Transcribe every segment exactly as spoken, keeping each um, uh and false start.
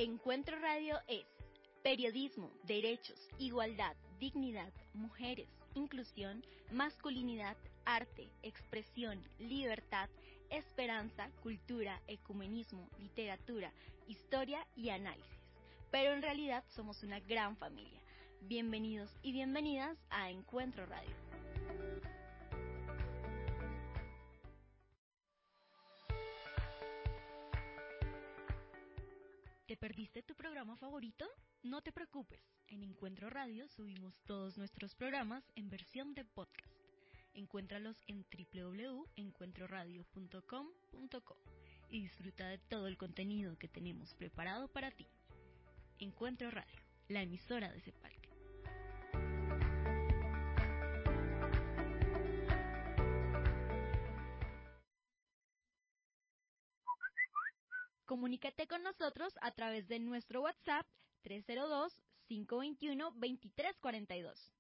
Encuentro Radio es periodismo, derechos, igualdad, dignidad, mujeres, inclusión, masculinidad, arte, expresión, libertad, esperanza, cultura, ecumenismo, literatura, historia y análisis. Pero en realidad somos una gran familia. Bienvenidos y bienvenidas a Encuentro Radio. ¿Te perdiste tu programa favorito? No te preocupes, en Encuentro Radio subimos todos nuestros programas en versión de podcast. Encuéntralos en doble u doble u doble u punto encuentro radio punto com punto co y disfruta de todo el contenido que tenemos preparado para ti. Encuentro Radio, la emisora de Cepalca. Comunícate con nosotros a través de nuestro WhatsApp tres cero dos, cinco dos uno, dos tres cuatro dos.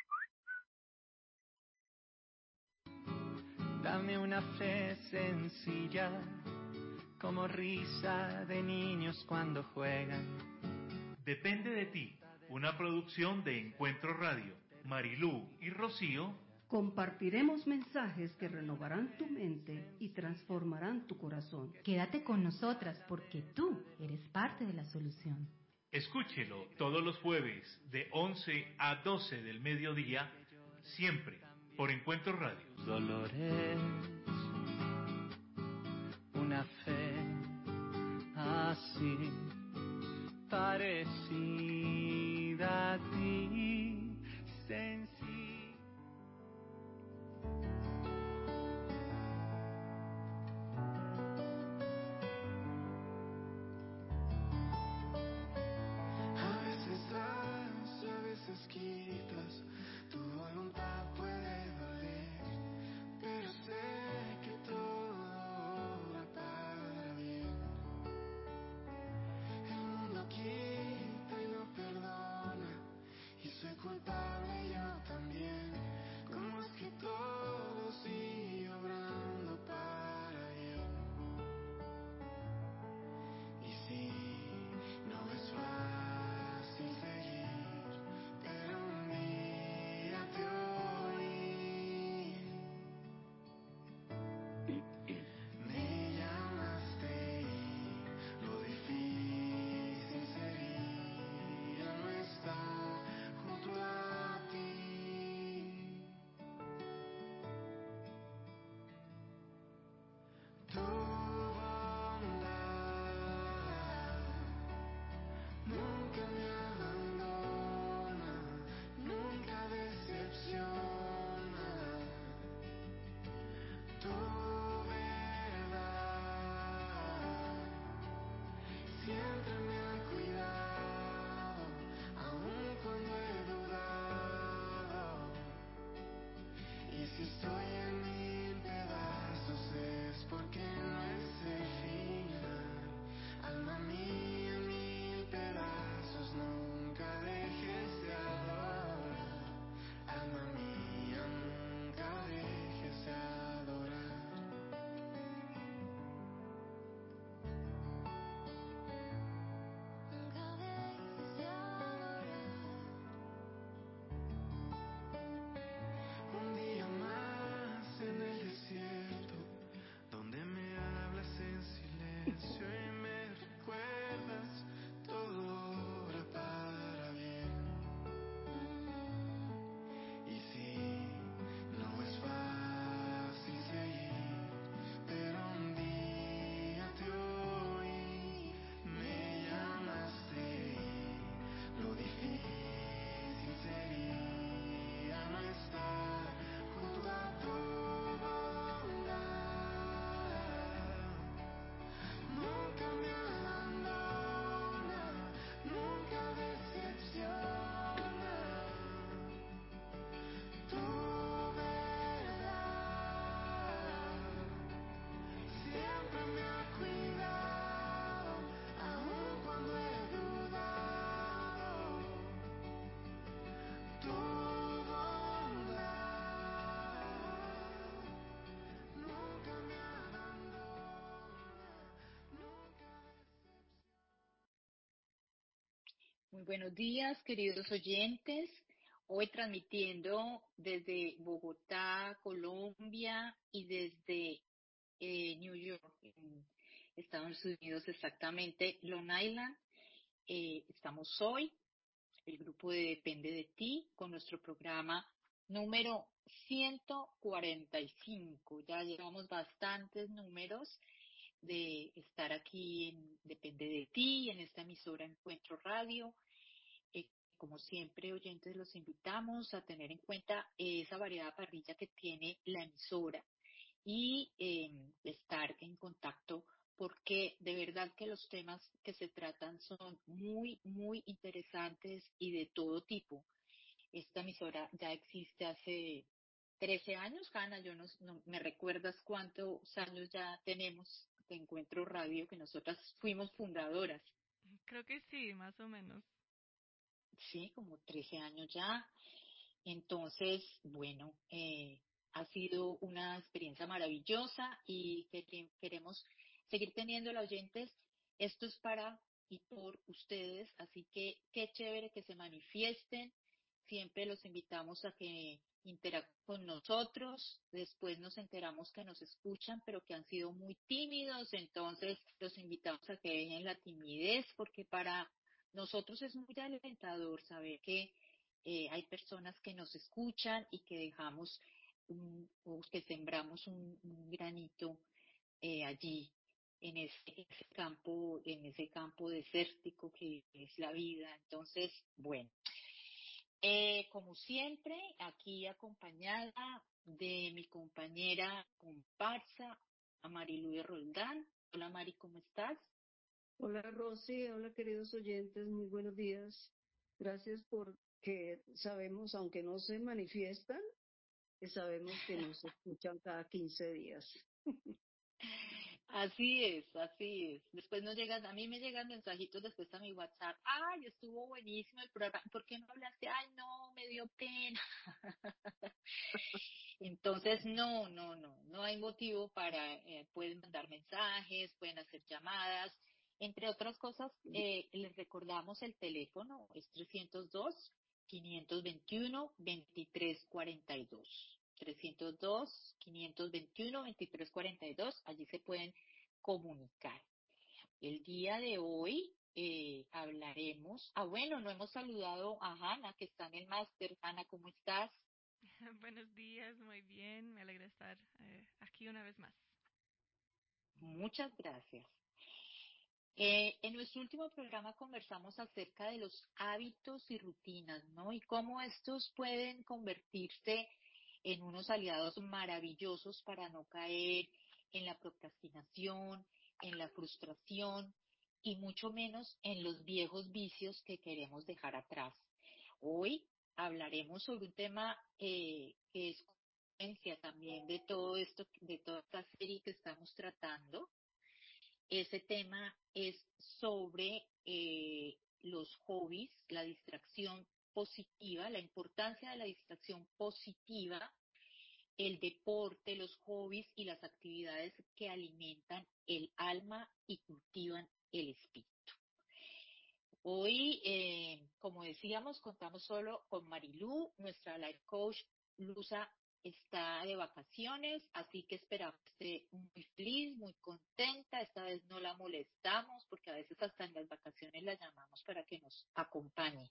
Dame una fe sencilla, como risa de niños cuando juegan. Depende de ti, una producción de Encuentro Radio. Marilú y Rocío compartiremos mensajes que renovarán tu mente y transformarán tu corazón. Quédate con nosotras porque tú eres parte de la solución. Escúchelo todos los jueves de once a doce del mediodía, siempre por Encuentro Radio. Dolores, una fe así parecida a ti, sencilla. Quitas, tu voluntad puede doler, pero sé que todo va para bien. El mundo quita y no perdona, y sé Muy buenos días, queridos oyentes. Hoy transmitiendo desde Bogotá, Colombia, y desde eh, New York, en Estados Unidos, exactamente, Long Island. Eh, estamos hoy, el grupo de Depende de Ti, con nuestro programa número ciento cuarenta y cinco. Ya llevamos bastantes números de estar aquí en Depende de Ti, en esta emisora Encuentro Radio. Eh, como siempre, oyentes, los invitamos a tener en cuenta esa variada parrilla que tiene la emisora y eh, estar en contacto, porque de verdad que los temas que se tratan son muy, muy interesantes y de todo tipo. Esta emisora ya existe hace trece años, Hanna. Yo no, no me recuerdas cuántos años ya tenemos de Encuentro Radio, que nosotras fuimos fundadoras. Creo que sí, más o menos. Sí, como trece años ya. Entonces, bueno, eh, ha sido una experiencia maravillosa y que queremos seguir teniendo los oyentes. Esto es para y por ustedes, así que qué chévere que se manifiesten. Siempre los invitamos a que interactúen con nosotros. Después nos enteramos que nos escuchan, pero que han sido muy tímidos. Entonces, los invitamos a que dejen la timidez, porque para nosotros es muy alentador saber que eh, hay personas que nos escuchan y que dejamos, un, o que sembramos un, un granito eh, allí, en ese, ese campo, en ese campo desértico que es la vida. Entonces, bueno, eh, como siempre, aquí acompañada de mi compañera comparsa, a Marilu de Roldán. Hola Mari, ¿cómo estás? Hola Rosy, hola queridos oyentes, muy buenos días. Gracias porque sabemos, aunque no se manifiestan, que sabemos que nos escuchan cada quince días. Así es, así es. Después nos llegan, a mí me llegan mensajitos después a mi WhatsApp. Ay, estuvo buenísimo el programa. ¿Por qué no hablaste? Ay, no, me dio pena. Entonces, no, no, no, no hay motivo para, eh, pueden mandar mensajes, pueden hacer llamadas. Entre otras cosas, eh, les recordamos el teléfono, es trescientos dos, quinientos veintiuno, veintitrés cuarenta y dos. trescientos dos, quinientos veintiuno, veintitrés cuarenta y dos, allí se pueden comunicar. El día de hoy eh, hablaremos, ah bueno, no hemos saludado a Hanna, que está en el máster. Hanna, ¿cómo estás? Buenos días, muy bien, me alegra estar eh, aquí una vez más. Muchas gracias. Eh, en nuestro último programa conversamos acerca de los hábitos y rutinas, ¿no? Y cómo estos pueden convertirse en unos aliados maravillosos para no caer en la procrastinación, en la frustración y mucho menos en los viejos vicios que queremos dejar atrás. Hoy hablaremos sobre un tema eh, que es consecuencia también de todo esto, de toda esta serie que estamos tratando. Ese tema es sobre eh, los hobbies, la distracción positiva, la importancia de la distracción positiva, el deporte, los hobbies y las actividades que alimentan el alma y cultivan el espíritu. Hoy, eh, como decíamos, contamos solo con Marilu, nuestra life coach. Luza está de vacaciones, así que esperamos que esté muy feliz, muy contenta. Esta vez no la molestamos, porque a veces hasta en las vacaciones la llamamos para que nos acompañe.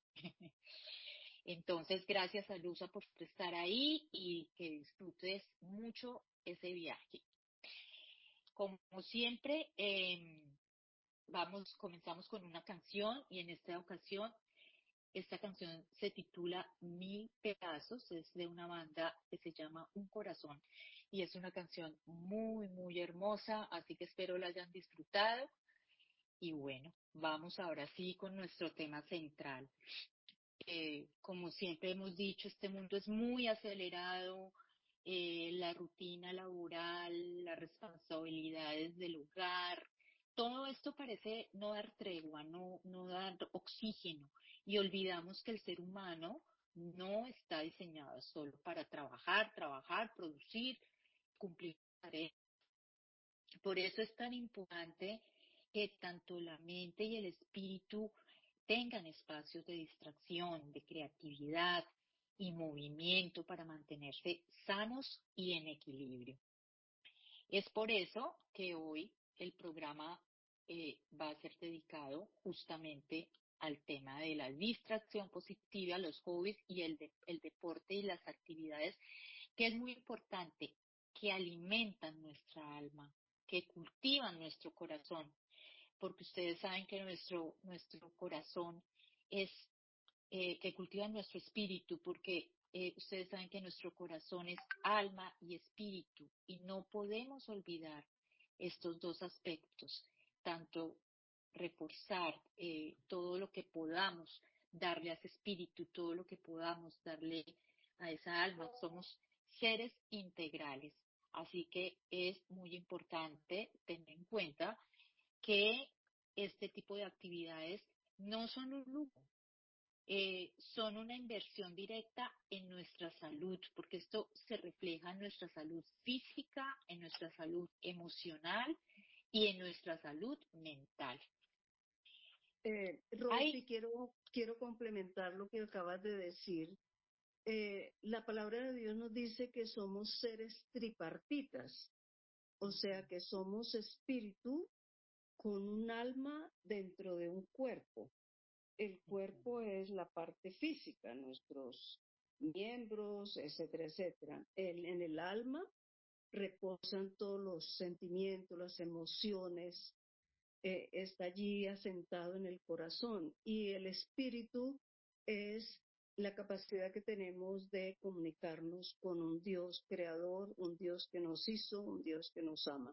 Entonces, gracias a Luza por estar ahí y que disfrutes mucho ese viaje. Como siempre, eh, vamos, comenzamos con una canción, y en esta ocasión esta canción se titula Mil Pedazos, es de una banda que se llama Un Corazón y es una canción muy, muy hermosa, así que espero la hayan disfrutado. Y bueno, vamos ahora sí con nuestro tema central. Eh, como siempre hemos dicho, este mundo es muy acelerado, eh, la rutina laboral, las responsabilidades del hogar, todo esto parece no dar tregua, no, no dar oxígeno, y olvidamos que el ser humano no está diseñado solo para trabajar, trabajar, producir, cumplir tareas. Por eso es tan importante que tanto la mente y el espíritu tengan espacios de distracción, de creatividad y movimiento para mantenerse sanos y en equilibrio. Es por eso que hoy el programa eh, va a ser dedicado justamente al tema de la distracción positiva, los hobbies y el, de, el deporte y las actividades, que es muy importante, que alimentan nuestra alma, que cultivan nuestro corazón, porque ustedes saben que nuestro, nuestro corazón es, eh, que cultivan nuestro espíritu, porque eh, ustedes saben que nuestro corazón es alma y espíritu, y no podemos olvidar estos dos aspectos, tanto reforzar eh, todo lo que podamos darle a ese espíritu, todo lo que podamos darle a esa alma. Somos seres integrales, así que es muy importante tener en cuenta que este tipo de actividades no son un lujo, eh, son una inversión directa en nuestra salud, porque esto se refleja en nuestra salud física, en nuestra salud emocional y en nuestra salud mental. Eh, Rosy, quiero, quiero complementar lo que acabas de decir. Eh, la palabra de Dios nos dice que somos seres tripartitas, o sea que somos espíritu con un alma dentro de un cuerpo. El cuerpo es la parte física, nuestros miembros, etcétera, etcétera. El, en el alma reposan todos los sentimientos, las emociones, eh, está allí asentado en el corazón. Y el espíritu es la capacidad que tenemos de comunicarnos con un Dios creador, un Dios que nos hizo, un Dios que nos ama.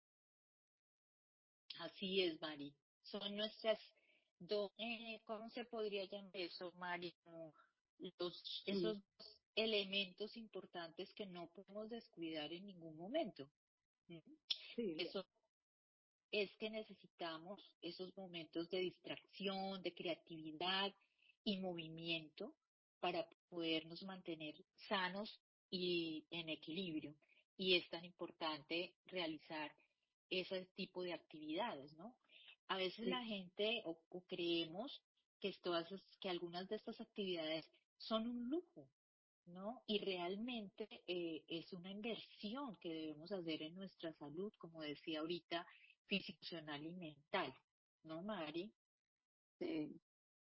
Así es, Mari. Son nuestras dos, eh, ¿cómo se podría llamar eso, Mari? Como los, esos dos elementos importantes que no podemos descuidar en ningún momento. ¿Mm? Sí. Eso es que necesitamos esos momentos de distracción, de creatividad y movimiento para podernos mantener sanos y en equilibrio. Y es tan importante realizar ese tipo de actividades, ¿no? A veces la gente o, o creemos que todas que algunas de estas actividades son un lujo, ¿no? Y realmente eh, es una inversión que debemos hacer en nuestra salud, como decía ahorita, física, emocional y mental, ¿no, Mari? Sí.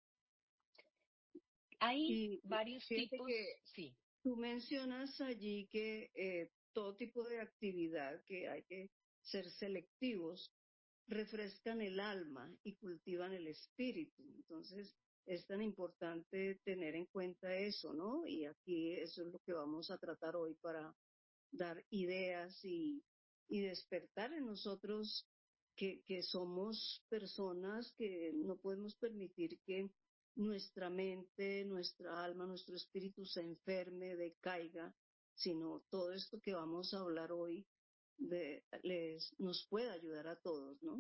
Hay y varios tipos, que sí. Tú mencionas allí que eh, todo tipo de actividad, que hay que ser selectivos, refrescan el alma y cultivan el espíritu. Entonces, es tan importante tener en cuenta eso, ¿no? Y aquí eso es lo que vamos a tratar hoy para dar ideas y, y despertar en nosotros que, que somos personas que no podemos permitir que nuestra mente, nuestra alma, nuestro espíritu se enferme, decaiga, sino todo esto que vamos a hablar hoy de, les, nos puede ayudar a todos, ¿no?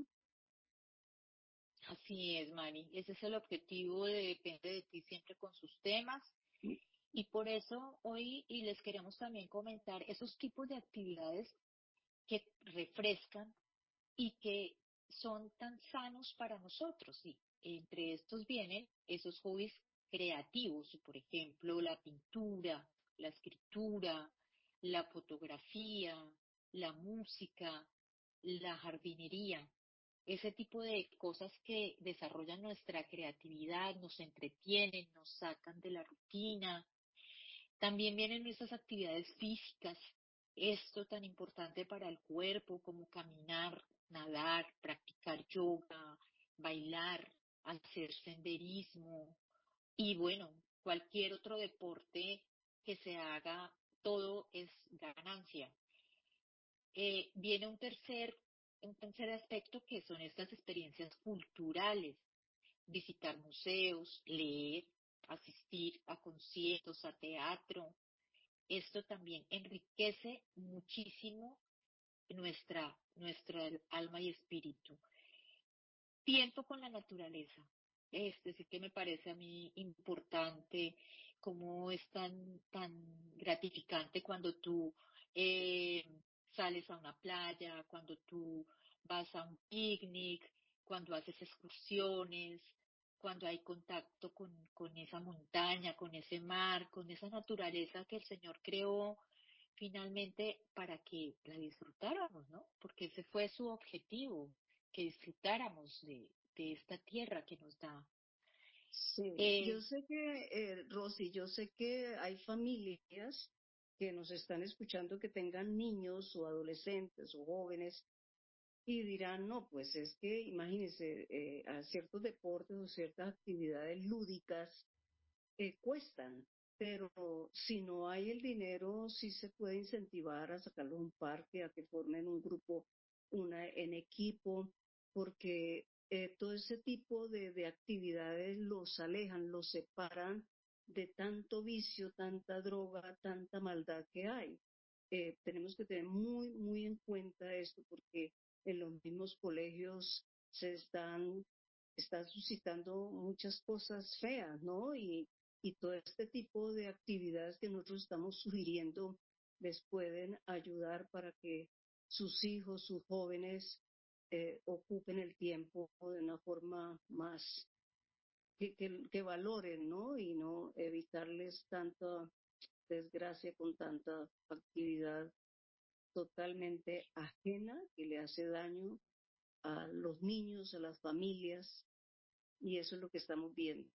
Así es, Mari. Ese es el objetivo de Depende de ti siempre con sus temas. Y por eso hoy y les queremos también comentar esos tipos de actividades que refrescan y que son tan sanos para nosotros. Y entre estos vienen esos hobbies creativos, por ejemplo, la pintura, la escritura, la fotografía, la música, la jardinería. Ese tipo de cosas que desarrollan nuestra creatividad, nos entretienen, nos sacan de la rutina. También vienen nuestras actividades físicas, esto tan importante para el cuerpo como caminar, nadar, practicar yoga, bailar, hacer senderismo y bueno, cualquier otro deporte que se haga, todo es ganancia. Eh, viene un tercer, un tercer aspecto que son estas experiencias culturales, visitar museos, leer, asistir a conciertos, a teatro. Esto también enriquece muchísimo nuestra, nuestra alma y espíritu. Tiempo con la naturaleza. Este sí que me parece a mí importante, como es tan, tan gratificante cuando tú eh, sales a una playa, cuando tú vas a un picnic, cuando haces excursiones, cuando hay contacto con, con esa montaña, con ese mar, con esa naturaleza que el Señor creó finalmente para que la disfrutáramos, ¿no? Porque ese fue su objetivo, que disfrutáramos de, de esta tierra que nos da. Sí, Eh, yo sé que, eh, Rosy, yo sé que hay familias que nos están escuchando que tengan niños o adolescentes o jóvenes y dirán, no, pues es que imagínense, eh, a ciertos deportes o ciertas actividades lúdicas eh, cuestan, pero si no hay el dinero, sí se puede incentivar a sacarlos a un parque, a que formen un grupo, una en equipo, porque eh, todo ese tipo de, de actividades los alejan, los separan de tanto vicio, tanta droga, tanta maldad que hay. Eh, tenemos que tener muy, muy en cuenta esto porque en los mismos colegios se están, están suscitando muchas cosas feas, ¿no? Y, y todo este tipo de actividades que nosotros estamos sugiriendo les pueden ayudar para que sus hijos, sus jóvenes, eh, ocupen el tiempo de una forma más que, que, que valoren, ¿no? Y no evitarles tanta desgracia con tanta actividad totalmente ajena que le hace daño a los niños, a las familias, y eso es lo que estamos viendo.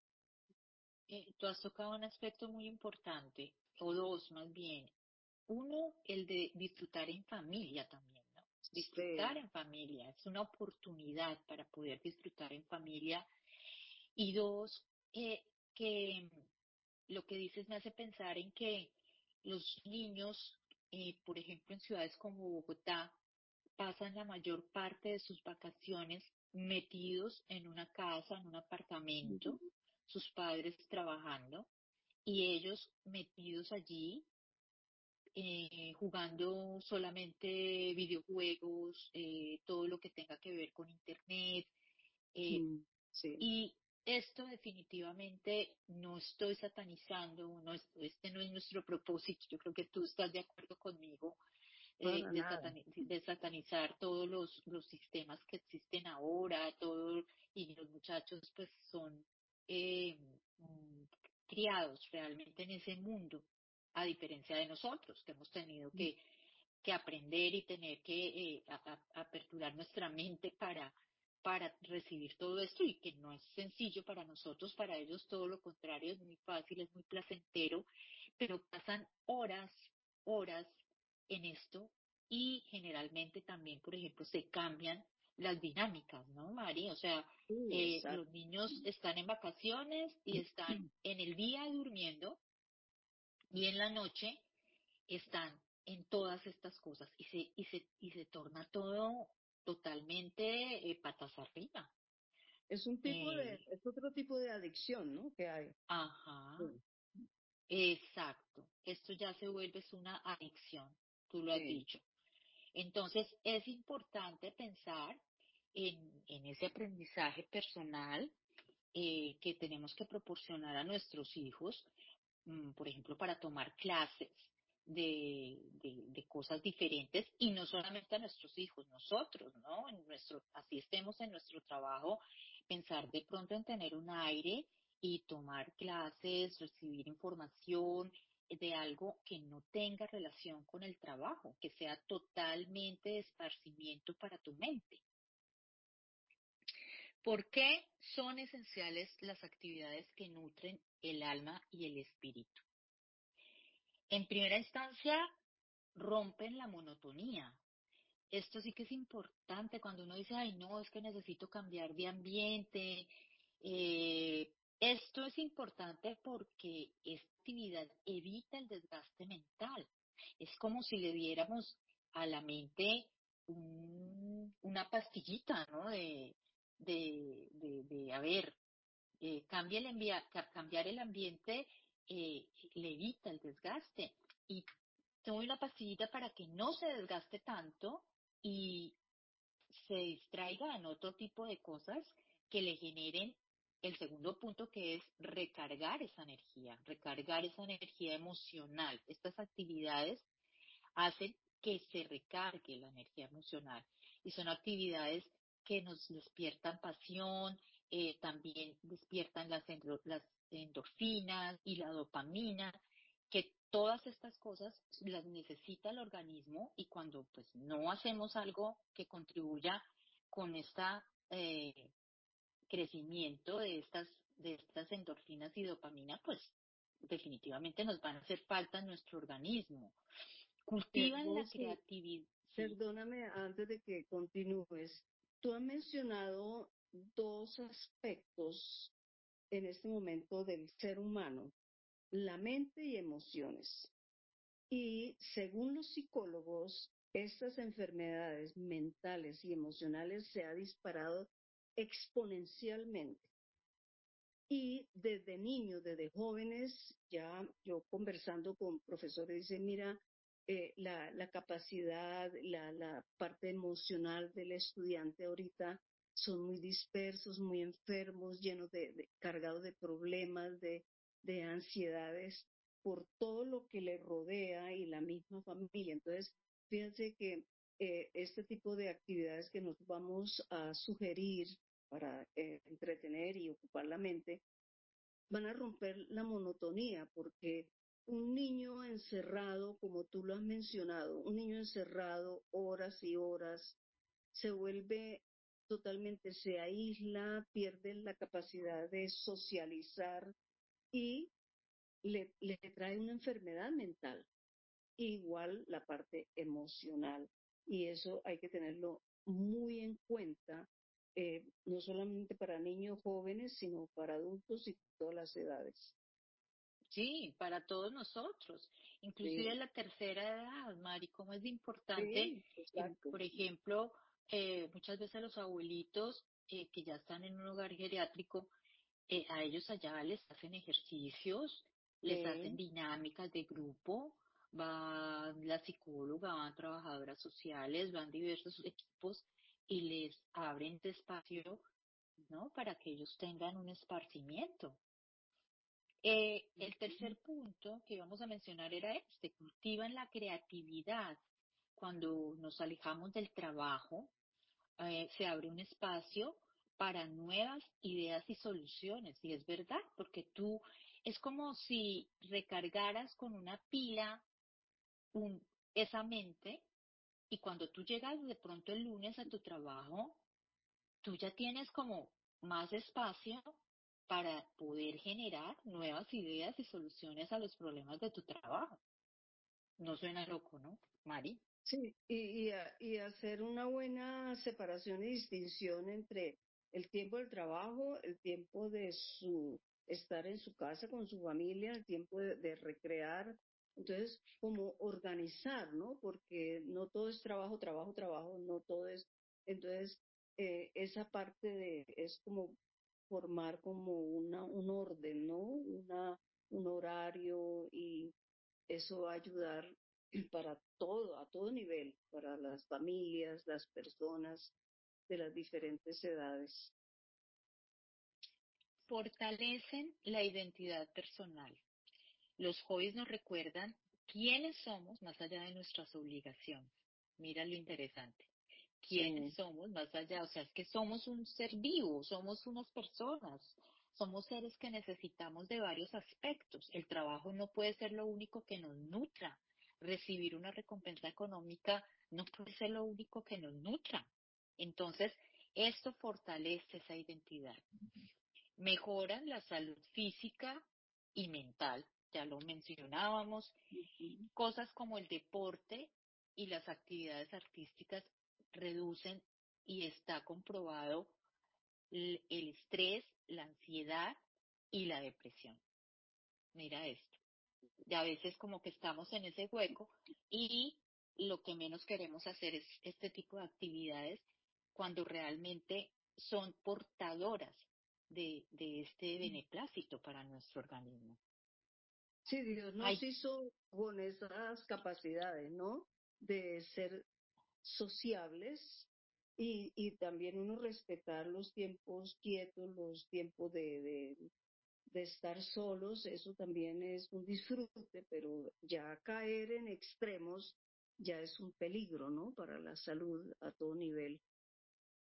eh, Tú has tocado un aspecto muy importante, o dos más bien. Uno, el de disfrutar en familia también, ¿no? Disfrutar Sí. en familia, es una oportunidad para poder disfrutar en familia. Y dos, eh, que lo que dices me hace pensar en que los niños, eh, por ejemplo, en ciudades como Bogotá, pasan la mayor parte de sus vacaciones metidos en una casa, en un apartamento, sus padres trabajando y ellos metidos allí eh, jugando solamente videojuegos, eh, todo lo que tenga que ver con internet. eh, Mm, sí, y esto definitivamente no estoy satanizando, no es- este no es nuestro propósito, yo creo que tú estás de acuerdo conmigo, eh, para de, nada. satani- de satanizar todos los, los sistemas que existen ahora, todo, y los muchachos pues son eh, mm, criados realmente en ese mundo, a diferencia de nosotros, que hemos tenido que, que aprender y tener que eh, a- a- aperturar nuestra mente para, para recibir todo esto y que no es sencillo para nosotros, para ellos todo lo contrario, es muy fácil, es muy placentero, pero pasan horas, horas en esto y generalmente también, por ejemplo, se cambian las dinámicas, ¿no, Mari? O sea, Sí, eh, exacto. los niños están en vacaciones y están en el día durmiendo y en la noche están en todas estas cosas y se, y se, y se torna todo totalmente eh, patas arriba. Es un tipo de, Eh, es otro tipo de adicción, ¿no? Que hay. ajá, Sí, exacto. Esto ya se vuelve es una adicción, tú lo has sí. dicho. Entonces, es importante pensar en, en ese aprendizaje personal eh, que tenemos que proporcionar a nuestros hijos, mm, por ejemplo, para tomar clases de, de, de cosas diferentes y no solamente a nuestros hijos, nosotros, ¿no? En nuestro, así estemos en nuestro trabajo, pensar de pronto en tener un aire y tomar clases, recibir información de algo que no tenga relación con el trabajo, que sea totalmente de esparcimiento para tu mente. ¿Por qué son esenciales las actividades que nutren el alma y el espíritu? En primera instancia, rompen la monotonía. Esto sí que es importante cuando uno dice, ay, no, es que necesito cambiar de ambiente. Eh, esto es importante porque esta actividad evita el desgaste mental. Es como si le diéramos a la mente un- una pastillita, ¿no? De, de, de, de, a ver, eh, cambia el envia- ca- cambiar el ambiente eh, le evita el desgaste. Y tomo una pastillita para que no se desgaste tanto y se distraiga en otro tipo de cosas que le generen el segundo punto, que es recargar esa energía, recargar esa energía emocional. Estas actividades hacen que se recargue la energía emocional y son actividades que nos despiertan pasión, eh, también despiertan las, endo- las endorfinas y la dopamina, que todas estas cosas las necesita el organismo y cuando pues no hacemos algo que contribuya con esta eh, crecimiento de estas de estas endorfinas y dopamina, pues definitivamente nos van a hacer falta en nuestro organismo. Eh, Cultivan la Rosy, creatividad, sí, perdóname antes de que continúes. Tú has mencionado dos aspectos en este momento del ser humano, la mente y emociones. Y según los psicólogos, estas enfermedades mentales y emocionales se ha disparado exponencialmente. Y desde niños, desde jóvenes, ya yo conversando con profesores, dice, mira, eh, la, la capacidad, la, la parte emocional del estudiante ahorita son muy dispersos, muy enfermos, llenos de, de cargados de problemas, de, de ansiedades, por todo lo que le rodea y la misma familia. Entonces, fíjense que eh, este tipo de actividades que nos vamos a sugerir para eh, entretener y ocupar la mente, van a romper la monotonía, porque un niño encerrado, como tú lo has mencionado, un niño encerrado horas y horas, se vuelve totalmente, se aísla, pierde la capacidad de socializar y le, le trae una enfermedad mental, igual la parte emocional. Y eso hay que tenerlo muy en cuenta, eh, no solamente para niños jóvenes, sino para adultos y todas las edades. sí, para todos nosotros, inclusive Sí, la tercera edad, Mari, como es importante, sí, eh, exacto. por ejemplo, eh, muchas veces los abuelitos eh, que ya están en un hogar geriátrico, eh, a ellos allá les hacen ejercicios, les hacen Sí, dinámicas de grupo, va la psicóloga, van trabajadoras sociales, van diversos equipos y les abren este espacio, ¿no? Para que ellos tengan un esparcimiento. Eh, el tercer punto que vamos a mencionar era este: cultivan la creatividad. Cuando nos alejamos del trabajo, eh, se abre un espacio para nuevas ideas y soluciones. Y es verdad, porque tú es como si recargaras con una pila un- esa mente y cuando tú llegas de pronto el lunes a tu trabajo, tú ya tienes como más espacio para poder generar nuevas ideas y soluciones a los problemas de tu trabajo. No suena loco, ¿no, Mari? sí, y, y, a- y hacer una buena separación y distinción entre el tiempo del trabajo, el tiempo de su estar en su casa con su familia, el tiempo de, de recrear. Entonces, como organizar, ¿no? Porque no todo es trabajo, trabajo, trabajo, no todo es. Entonces, eh, esa parte de, es como formar como una, un orden, ¿no? Una, un horario y eso va a ayudar para todo, a todo nivel, para las familias, las personas de las diferentes edades. Fortalecen la identidad personal. Los hobbies nos recuerdan quiénes somos más allá de nuestras obligaciones. Mira lo interesante. Quiénes Sí, somos más allá, o sea, es que somos un ser vivo, somos unas personas, somos seres que necesitamos de varios aspectos. El trabajo no puede ser lo único que nos nutra. Recibir una recompensa económica no puede ser lo único que nos nutra. Entonces, esto fortalece esa identidad. Mejoran la salud física y mental, ya lo mencionábamos. ujú, Cosas como el deporte y las actividades artísticas reducen y está comprobado el, el estrés, la ansiedad y la depresión. Mira esto. Y a veces como que estamos en ese hueco y lo que menos queremos hacer es este tipo de actividades cuando realmente son portadoras de, de este beneplácito para nuestro organismo. sí, Dios nos Hay hizo con esas capacidades, ¿no? De ser sociables y, y también uno respetar los tiempos quietos, los tiempos de, de, de estar solos, eso también es un disfrute, pero ya caer en extremos ya es un peligro, ¿no? Para la salud a todo nivel.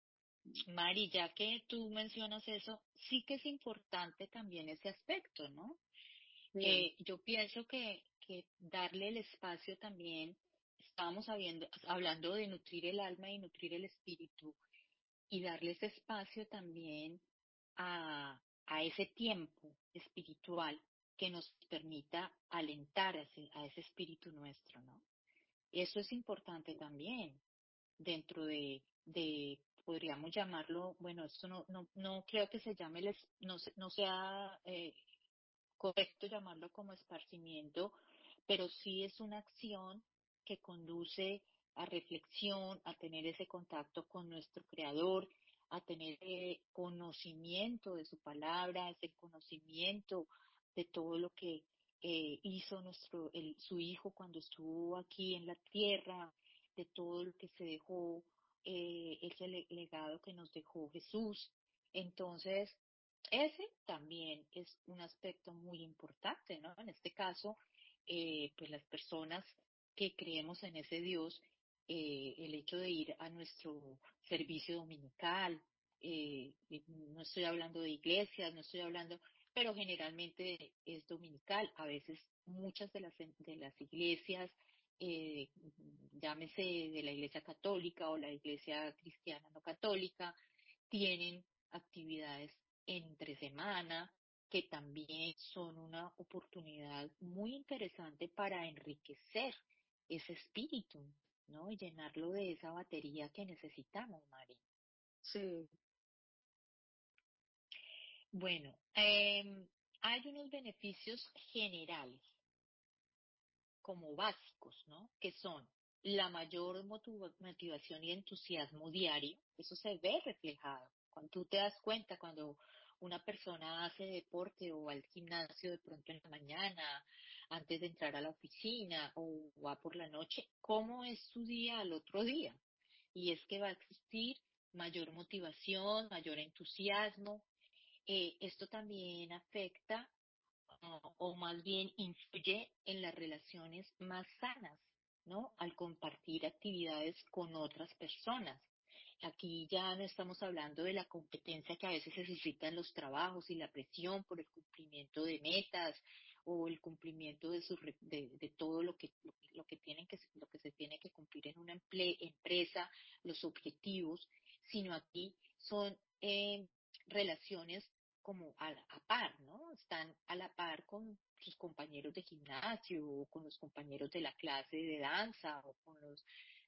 Mari, ya que tú mencionas eso, sí que es importante también ese aspecto, ¿no? Sí, Eh, yo pienso que, que darle el espacio también, estábamos habiendo- hablando de nutrir el alma y nutrir el espíritu, y darle ese espacio también a, a ese tiempo espiritual que nos permita alentar a ese, a ese espíritu nuestro, ¿no? Eso es importante también dentro de, de podríamos llamarlo, bueno, esto no, no, no creo que se llame, el es- no, se- no sea eh, correcto llamarlo como esparcimiento, pero sí es una acción que conduce a reflexión, a tener ese contacto con nuestro creador, a tener eh, conocimiento de su palabra, ese conocimiento de todo lo que eh, hizo nuestro, el, su hijo cuando estuvo aquí en la tierra, de todo lo que se dejó, eh, ese le- legado que nos dejó Jesús. Entonces, ese también es un aspecto muy importante, ¿no? En este caso, eh, pues las personas que creemos en ese Dios, eh, el hecho de ir a nuestro servicio dominical, eh, y no estoy hablando de iglesias, no estoy hablando, pero generalmente es dominical. A veces muchas de las, de las iglesias, eh, llámese de la iglesia católica o la iglesia cristiana no católica, tienen actividades entre semana que también son una oportunidad muy interesante para enriquecer ese espíritu, ¿no? Y llenarlo de esa batería que necesitamos, Mari. sí, Bueno, eh, hay unos beneficios generales como básicos, ¿no? Que son la mayor motiva- motivación y entusiasmo diario. Eso se ve reflejado. Cuando tú te das cuenta, cuando una persona hace deporte o va al gimnasio de pronto en la mañana, antes de entrar a la oficina o va por la noche, ¿cómo es su día al otro día? Y es que va a existir mayor motivación, mayor entusiasmo. Eh, esto también afecta o, o más bien influye en las relaciones más sanas, ¿no? Al compartir actividades con otras personas. Aquí ya no estamos hablando de la competencia que a veces se suscita en los trabajos y la presión por el cumplimiento de metas o el cumplimiento de, su, re- de, de todo lo que, lo, que lo que tienen que, lo que se tiene que cumplir en una emple- empresa, los objetivos, sino aquí son eh, relaciones como a, la- a par, ¿no? Están a la par con sus compañeros de gimnasio o con los compañeros de la clase de danza o con los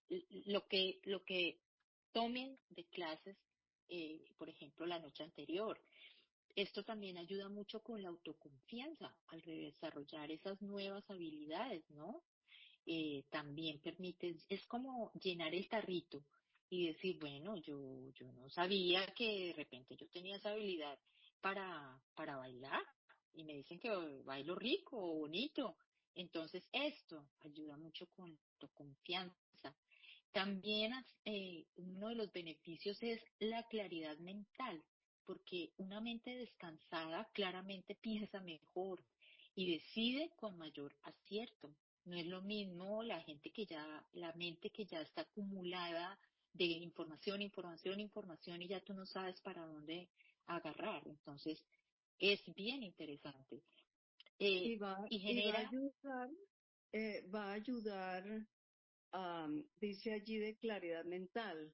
lo que lo que tomen de clases, eh, por ejemplo, la noche anterior. Esto también ayuda mucho con la autoconfianza al desarrollar esas nuevas habilidades, ¿no? Eh, también permite, es como llenar el tarrito y decir, bueno, yo, yo no sabía que de repente yo tenía esa habilidad para, para bailar y me dicen que bailo rico o bonito. Entonces esto ayuda mucho con tu confianza. También eh, uno de los beneficios es la claridad mental, porque una mente descansada claramente piensa mejor y decide con mayor acierto. No es lo mismo la gente que ya, la mente que ya está acumulada de información, información, información y ya tú no sabes para dónde agarrar. Entonces, es bien interesante. Eh, y va, y y va a genera, ayudar, eh, va a ayudar a, dice allí de claridad mental,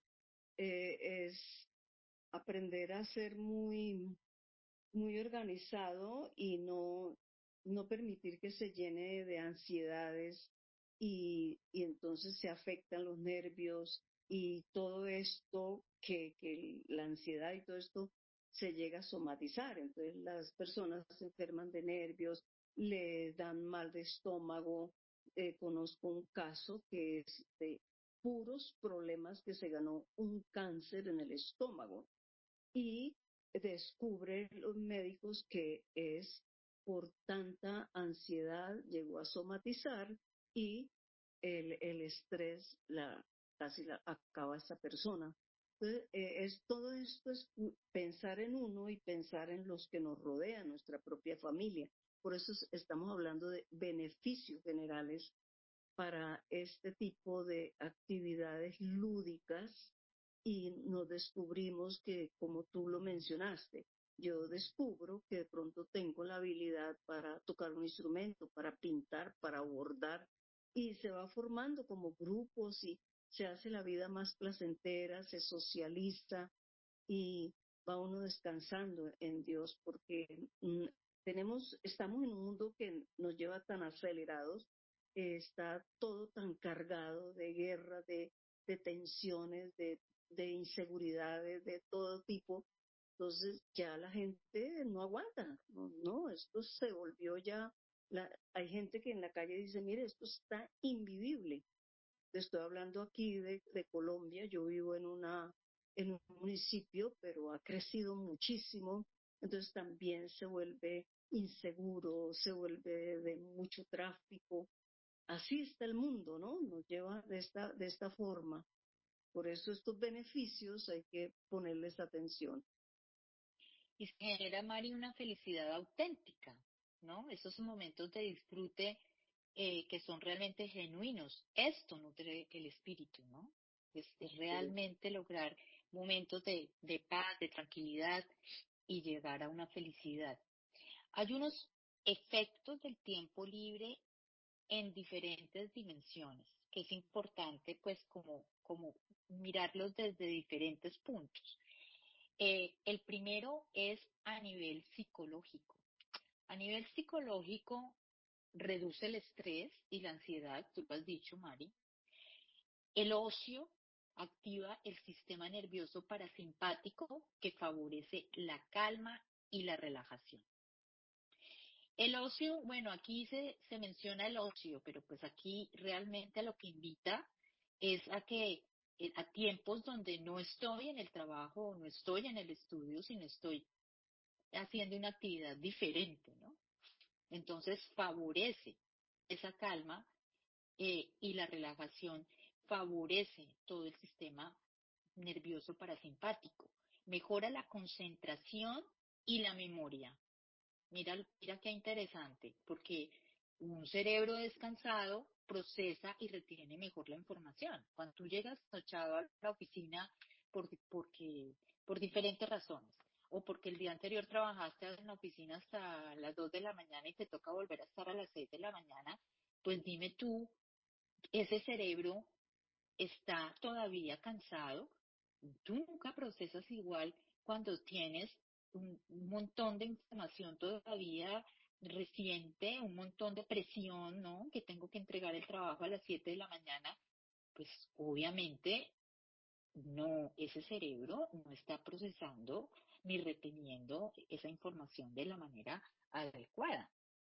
eh, es aprender a ser muy, muy organizado y no, no permitir que se llene de ansiedades y, y entonces se afectan los nervios y todo esto que, que la ansiedad y todo esto se llega a somatizar. Entonces las personas se enferman de nervios, les dan mal de estómago. Eh, conozco un caso que es de puros problemas que se ganó un cáncer en el estómago y descubren los médicos que es por tanta ansiedad, llegó a somatizar y el, el estrés la, casi la acaba a esta persona. Entonces, eh, es, todo esto es pensar en uno y pensar en los que nos rodean, nuestra propia familia. Por eso es- estamos hablando de beneficios generales para este tipo de actividades lúdicas y nos descubrimos que, como tú lo mencionaste, yo descubro que de pronto tengo la habilidad para tocar un instrumento, para pintar, para bordar, y se va formando como grupos y se hace la vida más placentera, se socializa y va uno descansando en Dios porque mm, tenemos, estamos en un mundo que nos lleva tan acelerados, eh, está todo tan cargado de guerra, de, de tensiones, de, de inseguridades, de todo tipo. Entonces ya la gente no aguanta, no, no, esto se volvió ya, la, hay gente que en la calle dice, mire, esto está invivible. Te estoy hablando aquí de, de Colombia, yo vivo en una en un municipio, pero ha crecido muchísimo, entonces también se vuelve inseguro, se vuelve de mucho tráfico. Así está el mundo, ¿no? Nos lleva de esta, de esta forma. Por eso estos beneficios hay que ponerles atención. Y se genera, Mari, una felicidad auténtica, ¿no? Esos momentos de disfrute eh, que son realmente genuinos. Esto nutre el espíritu, ¿no? Es, es realmente lograr momentos de, de paz, de tranquilidad y llegar a una felicidad. Hay unos efectos del tiempo libre en diferentes dimensiones, que es importante pues como, como mirarlos desde diferentes puntos. Eh, el primero es a nivel psicológico. A nivel psicológico reduce el estrés y la ansiedad, tú lo has dicho, Mari. El ocio activa el sistema nervioso parasimpático que favorece la calma y la relajación. El ocio, bueno, aquí se, se menciona el ocio, pero pues aquí realmente a lo que invita es a que eh, a tiempos donde no estoy en el trabajo o no estoy en el estudio, sino estoy haciendo una actividad diferente, ¿no? Entonces favorece esa calma eh, y la relajación, favorece todo el sistema nervioso parasimpático, mejora la concentración y la memoria. Mira, mira qué interesante, porque un cerebro descansado procesa y retiene mejor la información. Cuando tú llegas trasnochado a la oficina por, porque, por diferentes razones, o porque el día anterior trabajaste en la oficina hasta las dos de la mañana y te toca volver a estar a las seis de la mañana, pues dime tú, ese cerebro está todavía cansado, tú nunca procesas igual cuando tienes un, un montón de información todavía reciente, un montón de presión, ¿no? Que tengo que entregar el trabajo a las siete de la mañana, pues obviamente no, ese cerebro no está procesando ni reteniendo esa información de la manera adecuada.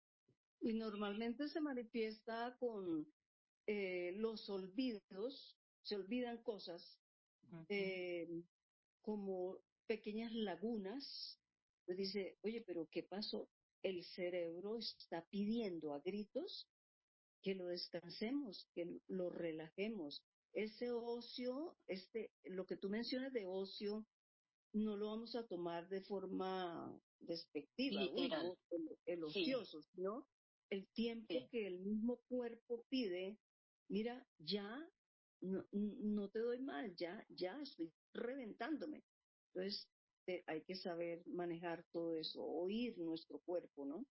Y normalmente se manifiesta con eh, los olvidos, se olvidan cosas Uh-huh. eh, como pequeñas lagunas. Pues dice, oye, pero ¿qué pasó? El cerebro está pidiendo a gritos que lo descansemos, que lo relajemos. Ese ocio, este, lo que tú mencionas de ocio, no lo vamos a tomar de forma despectiva, uy, Literal, no, el, el sí, ocioso, ¿no? El tiempo sí. que el mismo cuerpo pide, mira, ya no, no te doy mal, ya, ya estoy reventándome. Entonces, eh, hay que saber manejar todo eso, oír nuestro cuerpo, ¿no?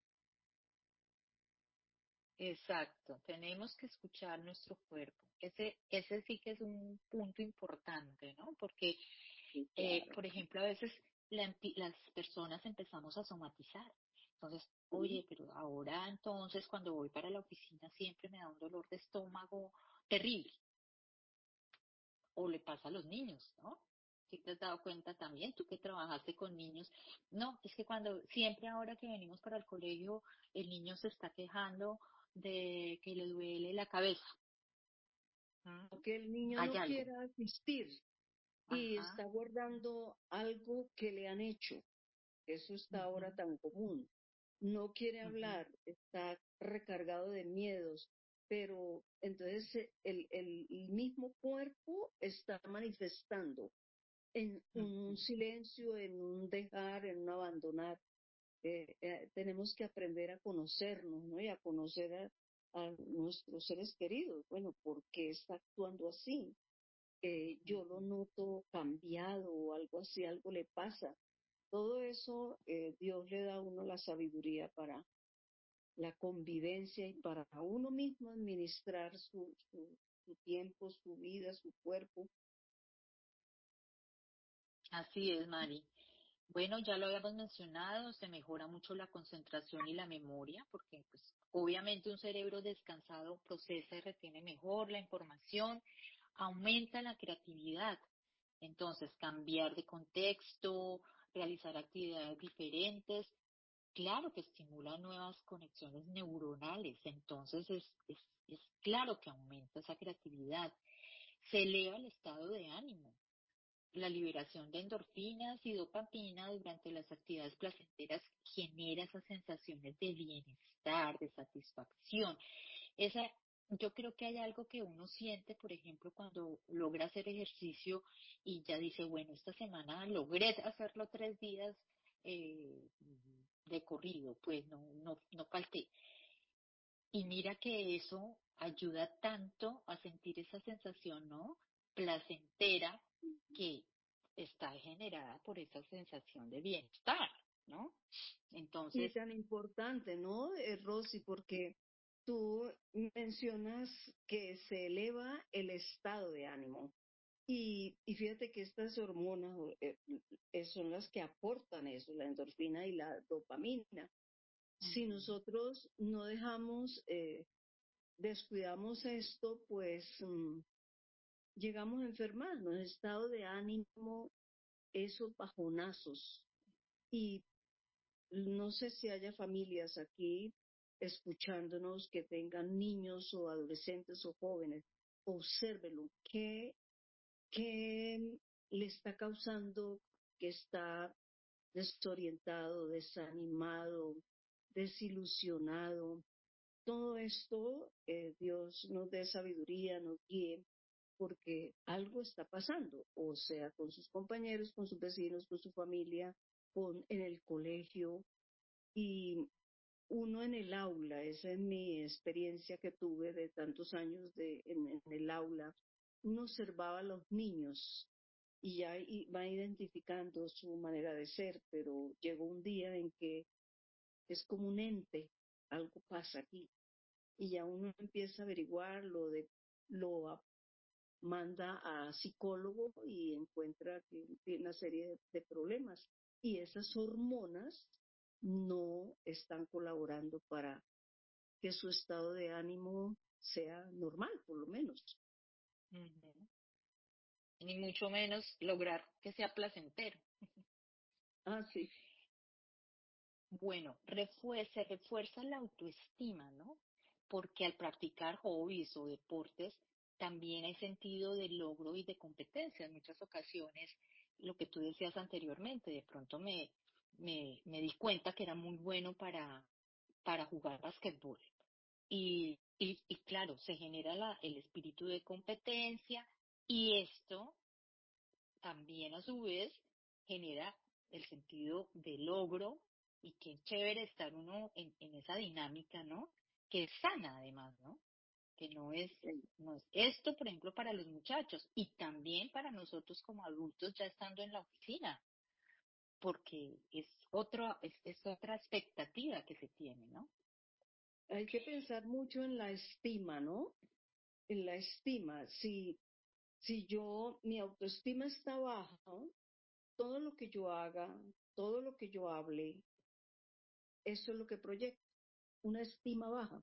Exacto, tenemos que escuchar nuestro cuerpo. Ese, ese sí que es un punto importante, ¿no? Porque, Sí, eh, claro. por ejemplo, a veces la empi- las personas empezamos a somatizar. Entonces, Sí. oye, pero ahora entonces cuando voy para la oficina siempre me da un dolor de estómago terrible. O le pasa a los niños, ¿no? Si te has dado cuenta también, tú que trabajaste con niños, no, es que cuando, siempre ahora que venimos para el colegio, el niño se está quejando de que le duele la cabeza. ¿Mm? Que el niño Hay no algo. quiera asistir y Ajá. está guardando algo que le han hecho. Eso está Ujú, ahora tan común. No quiere ujú, hablar, está recargado de miedos, pero entonces eh, el, el, el mismo cuerpo está manifestando en un ujú. silencio, en un dejar, en un abandonar. Eh, eh, tenemos que aprender a conocernos, ¿no? Y a conocer a, a nuestros seres queridos. Bueno, ¿por qué está actuando así? eh, yo lo noto cambiado o algo así, algo le pasa. Todo eso, eh, Dios le da a uno la sabiduría para la convivencia y para uno mismo administrar su, su, su tiempo, su vida, su cuerpo. Así es, Mari. Bueno, ya lo habíamos mencionado, se mejora mucho la concentración y la memoria, porque pues obviamente un cerebro descansado procesa y retiene mejor la información, aumenta la creatividad. Entonces, cambiar de contexto, realizar actividades diferentes, claro que estimula nuevas conexiones neuronales, entonces es, es, es claro que aumenta esa creatividad, se eleva el estado de ánimo. La liberación de endorfinas y dopamina durante las actividades placenteras genera esas sensaciones de bienestar, de satisfacción. Esa, yo creo que hay algo que uno siente, por ejemplo, cuando logra hacer ejercicio y ya dice, bueno, esta semana logré hacerlo tres días eh, de corrido, pues no, no, no falté. Y mira que eso ayuda tanto a sentir esa sensación, ¿no? Placentera que está generada por esa sensación de bienestar, ¿no? Y Entonces, tan importante, ¿no, eh, Rosy? Porque tú mencionas que se eleva el estado de ánimo. Y, y fíjate que estas hormonas eh, eh, son las que aportan eso, la endorfina y la dopamina. Si ujú, nosotros no dejamos, eh, descuidamos esto, pues mm, llegamos a enfermarnos, estado de ánimo, esos bajonazos. Y no sé si haya familias aquí escuchándonos que tengan niños o adolescentes o jóvenes. Obsérvelo. ¿Qué, qué le está causando que está desorientado, desanimado, desilusionado? Todo esto, eh, Dios nos dé sabiduría, nos guíe, porque algo está pasando, o sea, con sus compañeros, con sus vecinos, con su familia, con, en el colegio, y uno en el aula, esa es mi experiencia que tuve de tantos años de, en, en el aula, uno observaba a los niños y ya i- va identificando su manera de ser, pero llegó un día en que es como un ente, algo pasa aquí, y ya uno empieza a averiguar lo de, lo a- manda a psicólogo y encuentra que tiene una serie de, de problemas. Y esas hormonas no están colaborando para que su estado de ánimo sea normal, por lo menos. ujú, ni mucho menos lograr que sea placentero. Ah, sí. Bueno, refue- se refuerza la autoestima, ¿no? Porque al practicar hobbies o deportes también hay sentido de logro y de competencia. En muchas ocasiones, lo que tú decías anteriormente, de pronto me, me, me di cuenta que era muy bueno para, para jugar basquetbol. Y, y, y claro, se genera la, el espíritu de competencia y esto también a su vez genera el sentido de logro y qué chévere estar uno en, en esa dinámica, ¿no? Que es sana además, ¿no? Que no es, Eh, no es esto, por ejemplo, para los muchachos y también para nosotros como adultos ya estando en la oficina, porque es otro, es, es otra expectativa que se tiene, ¿no? Hay que pensar mucho en la estima, ¿no? En la estima. Si, si yo, mi autoestima está baja, todo lo que yo haga, todo lo que yo hable, eso es lo que proyecta, una estima baja.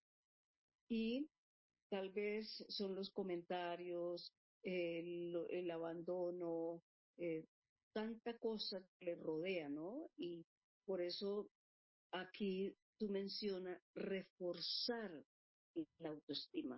Y tal vez son los comentarios, el, el abandono, eh, tanta cosa que le rodea, ¿no? Y por eso aquí tú mencionas reforzar la autoestima.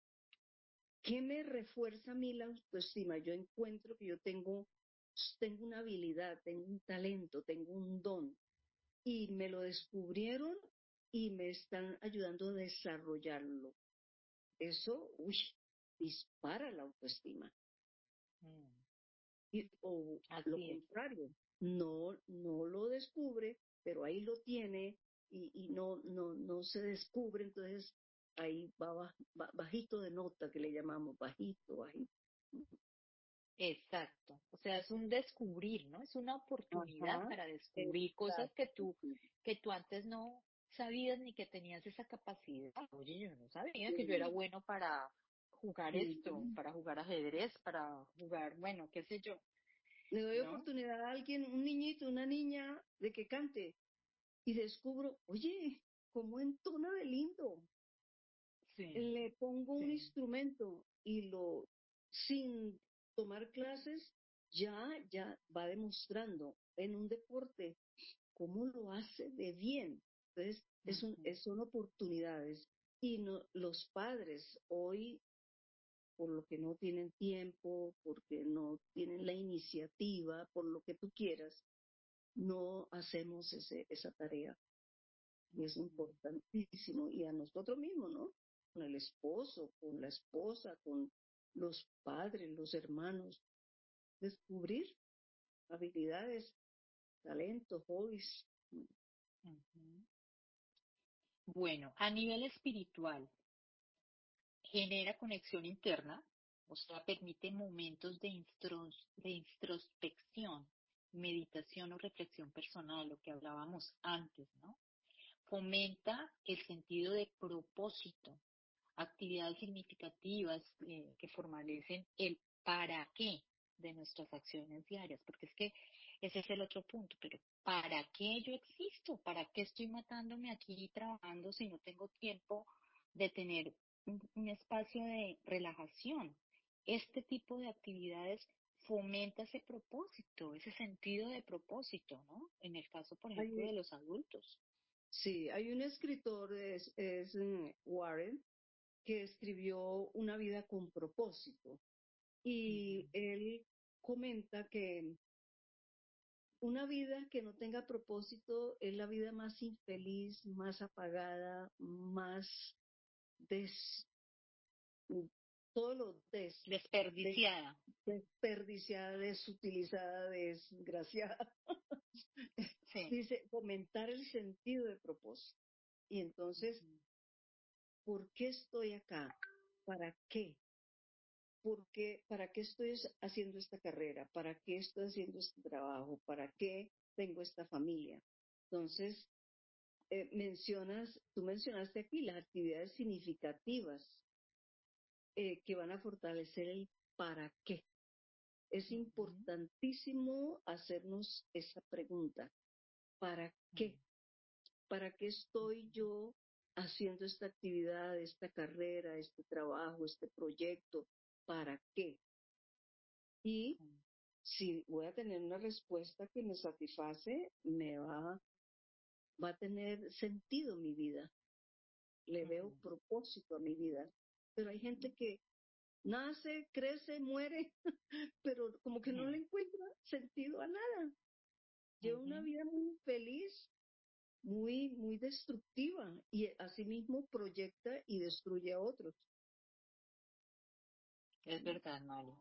¿Qué me refuerza a mí la autoestima? Yo encuentro que yo tengo, tengo una habilidad, tengo un talento, tengo un don y me lo descubrieron y me están ayudando a desarrollarlo. Eso, uy, dispara la autoestima. Mm, Y, o lo así es. contrario, no, no lo descubre, pero ahí lo tiene y, y no, no, no se descubre, entonces ahí va, ba- ba- bajito de nota que le llamamos, bajito, bajito. Exacto. O sea, es un descubrir, ¿no? Es una oportunidad Ajá, para descubrir cosas que exacto. tú, que tú antes no sabías ni que tenías esa capacidad. Oye, yo no sabía que yo era Sí, bueno para jugar esto, sí. para jugar ajedrez, para jugar, bueno, qué sé yo, Le doy ¿no? oportunidad a alguien, un niñito, una niña, de que cante y descubro, oye, cómo entona de lindo. Sí, Le pongo un sí. instrumento y lo, sin tomar clases, ya, ya va demostrando en un deporte cómo lo hace de bien. Entonces, es un, Ujú, es- son oportunidades. Y no, los padres hoy, por lo que no tienen tiempo, porque no tienen la iniciativa, por lo que tú quieras, no hacemos ese, esa tarea. Y es ujú. importantísimo. Y a nosotros mismos, ¿no? Con el esposo, con la esposa, con los padres, los hermanos, descubrir habilidades, talentos, hobbies. Ujú. Bueno, a nivel espiritual, genera conexión interna, o sea, permite momentos de, instros- de introspección, meditación o reflexión personal, lo que hablábamos antes, ¿no? Fomenta el sentido de propósito, actividades significativas eh, que fortalecen el para qué de nuestras acciones diarias, porque es que ese es el otro punto, pero ¿para qué yo existo? ¿Para qué estoy matándome aquí trabajando si no tengo tiempo de tener un, un espacio de relajación? Este tipo de actividades fomenta ese propósito, ese sentido de propósito, ¿no? En el caso, por ejemplo, Hay, de los adultos. sí, hay un escritor, es, es mm, Warren, que escribió Una vida con propósito. Ujú, Y él comenta que una vida que no tenga propósito es la vida más infeliz, más apagada, más des, todo lo des, des- desperdiciada. desperdiciada, desutilizada, desgraciada. Sí. Dice, fomentar el sentido de propósito. Y entonces, Ujú, ¿por qué estoy acá? ¿Para qué? ¿Por qué? ¿Para qué estoy haciendo esta carrera? ¿Para qué estoy haciendo este trabajo? ¿Para qué tengo esta familia? Entonces, eh, mencionas, tú mencionaste aquí las actividades significativas eh, que van a fortalecer el para qué. Es ujú, importantísimo hacernos esa pregunta. ¿Para qué? ¿Para qué estoy ujú, yo haciendo esta actividad, esta carrera, este trabajo, este proyecto? ¿Para qué? Y ujú, si voy a tener una respuesta que me satisface, me va, va a tener sentido mi vida. Le veo ujú, propósito a mi vida. Pero hay gente que nace, crece, muere, pero como que no le ujú, encuentra sentido a nada. Lleva una ujú. vida muy feliz, muy, muy destructiva y asimismo proyecta y destruye a otros. Es verdad, Mari.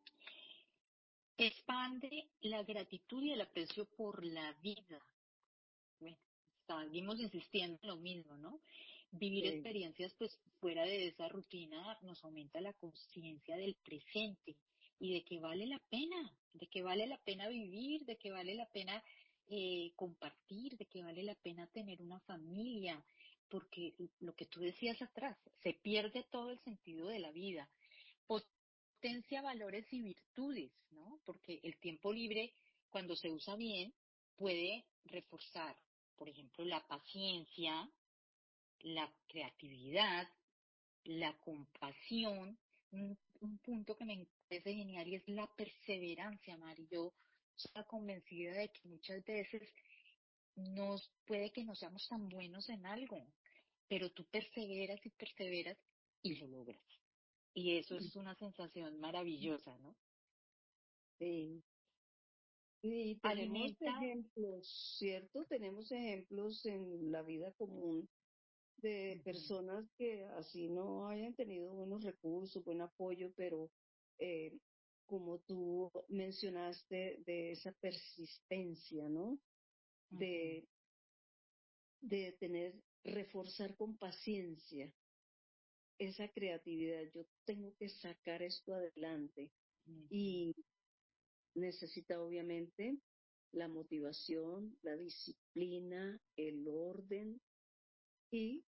Expande la gratitud y el aprecio por la vida. Bueno, seguimos insistiendo en lo mismo, ¿no? Vivir Eh, experiencias pues fuera de esa rutina nos aumenta la conciencia del presente y de que vale la pena, de que vale la pena vivir, de que vale la pena eh, compartir, de que vale la pena tener una familia, porque lo que tú decías atrás, se pierde todo el sentido de la vida. Potencia valores y virtudes, ¿no? Porque el tiempo libre, cuando se usa bien, puede reforzar, por ejemplo, la paciencia, la creatividad, la compasión. Un, un punto que me parece genial y es la perseverancia, Mari. Yo estoy convencida de que muchas veces nos puede que no seamos tan buenos en algo, pero tú perseveras y perseveras y lo logras. Y eso es una sensación maravillosa, ¿no? eh, y tenemos Alimenta. ejemplos, ¿cierto? Tenemos ejemplos en la vida común de Ujú, personas que así no hayan tenido buenos recursos, buen apoyo, pero eh, como tú mencionaste, de esa persistencia, ¿no? ujú, De, de tener, reforzar con paciencia esa creatividad. Yo tengo que sacar esto adelante. Ujú. y necesita obviamente la motivación, la disciplina, el orden, y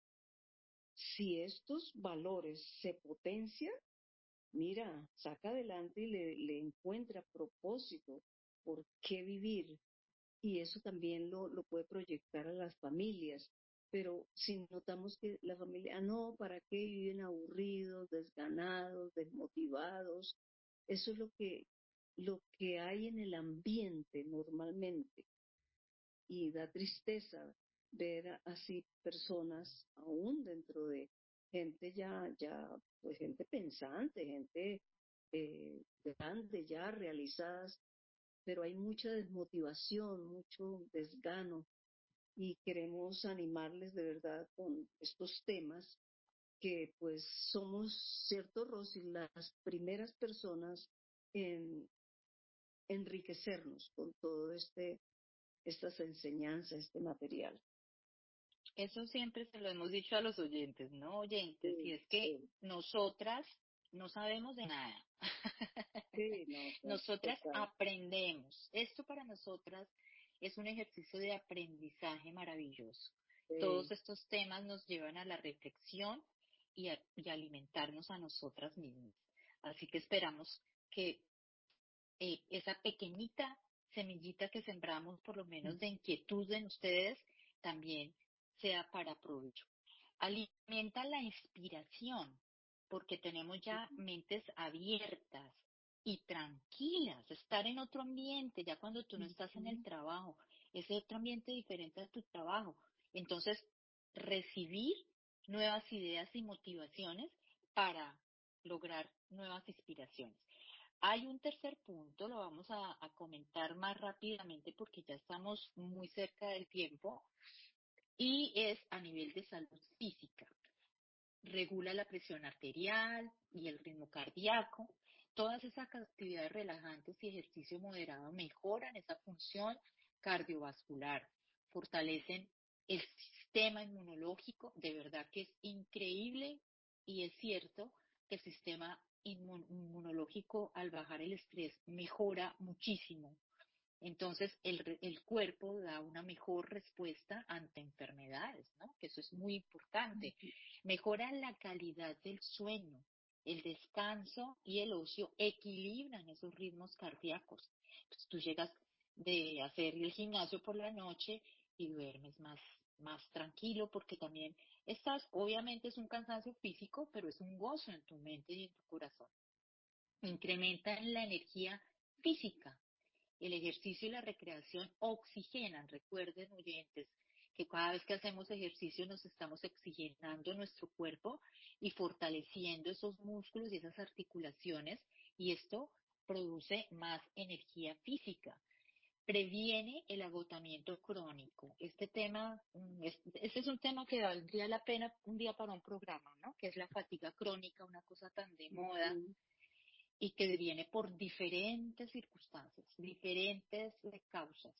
si estos valores se potencian, mira, saca adelante y le, le encuentra propósito, por qué vivir. Y eso también lo, lo puede proyectar a las familias. Pero si notamos que la familia, ah, no, ¿para qué viven aburridos, desganados, desmotivados? Eso es lo que, lo que hay en el ambiente normalmente. Y da tristeza ver a- así personas, aún dentro de gente ya, ya, pues gente pensante, gente eh, grande ya, realizadas, pero hay mucha desmotivación, mucho desgano, y queremos animarles de verdad con estos temas que pues somos, ¿cierto, Rosy? Las primeras personas en enriquecernos con todo este, estas enseñanzas, este material. Eso siempre se lo hemos dicho a los oyentes, ¿no? Oyentes, y Sí, es que sí, nosotras no sabemos de nada. sí, no, to- Nosotras total. aprendemos. Esto para nosotras es un ejercicio de aprendizaje maravilloso. Todos Sí, estos temas nos llevan a la reflexión y a, y a alimentarnos a nosotras mismas. Así que esperamos que eh, esa pequeñita semillita que sembramos, por lo menos de inquietud en ustedes, también sea para provecho. Alimenta la inspiración, porque tenemos ya mentes abiertas y tranquilas, estar en otro ambiente, ya cuando tú no estás en el ujú, trabajo, ese otro ambiente diferente a tu trabajo. Entonces, recibir nuevas ideas y motivaciones para lograr nuevas inspiraciones. Hay un tercer punto, lo vamos a, a comentar más rápidamente porque ya estamos muy cerca del tiempo, y es a nivel de salud física. Regula la presión arterial y el ritmo cardíaco. Todas esas actividades relajantes y ejercicio moderado mejoran esa función cardiovascular, fortalecen el sistema inmunológico. De verdad que es increíble y es cierto que el sistema inmun- inmunológico al bajar el estrés mejora muchísimo. Entonces, el, el cuerpo da una mejor respuesta ante enfermedades, ¿no? Que eso es muy importante. Mejora la calidad del sueño. El descanso y el ocio equilibran esos ritmos cardíacos. Pues tú llegas de hacer el gimnasio por la noche y duermes más, más tranquilo porque también estás, obviamente es un cansancio físico, pero es un gozo en tu mente y en tu corazón. Incrementan la energía física. El ejercicio y la recreación oxigenan. Recuerden, oyentes, que cada vez que hacemos ejercicio nos estamos oxigenando nuestro cuerpo y fortaleciendo esos músculos y esas articulaciones, y esto produce más energía física. Previene el agotamiento crónico. Este tema, mm, es- este es un tema que valdría la pena un día para un programa, ¿no? Que es la fatiga crónica, una cosa tan de moda ujú, y que viene por diferentes circunstancias, diferentes eh, causas.